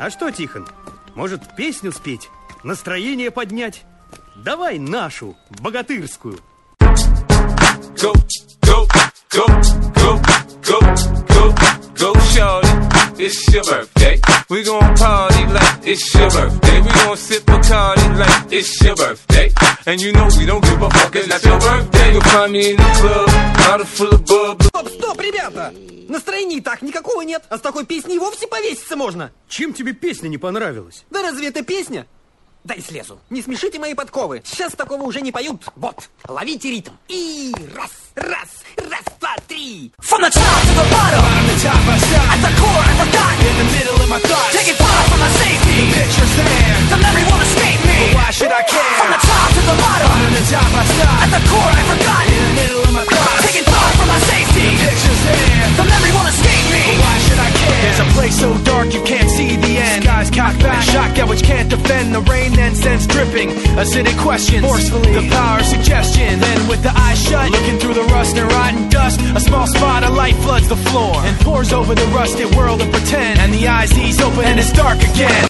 А что, Тихон, может, песню спеть? Настроение поднять? Давай нашу, богатырскую. Go, go, go, go, go, go, go, shorty. It's your birthday. We gon' party like it's your birthday. We gon' sip Bacardi like it's your birthday. And you know we don't give a fuck, it's not your birthday. You'll find me in the club, bottle full of bubbles. Стоп, ребята! Настроения и так никакого нет, а с такой песней вовсе повеситься можно. Чем тебе песня не понравилась? Да разве это песня? Дай слезу. Не смешите мои подковы. Сейчас такого уже не поют. Вот, ловите ритм. И раз, раз, раз, два, три. From the top to the bottom, on the top I stop. At the core I forgot, in the middle of my thoughts. Taking far from my safety, the picture's there. The memory won't escape me, but why should I care? From the top to the bottom, on the top I stop. At the core I forgot, in the middle of my thoughts. Taking far from my safety, the picture's there. The memory won't escape me, but why should I care? There's a place so dark you can't see the end. Skies cocked back, shotgun which can't defend. The rain then sends dripping, acidic questions forcefully, the power of suggestion. Then with the eyes shut, looking through the rust and rotten dust, a small spot of light floods the floor and pours over the rusted world of pretend. And the eyes ease open and it's dark again.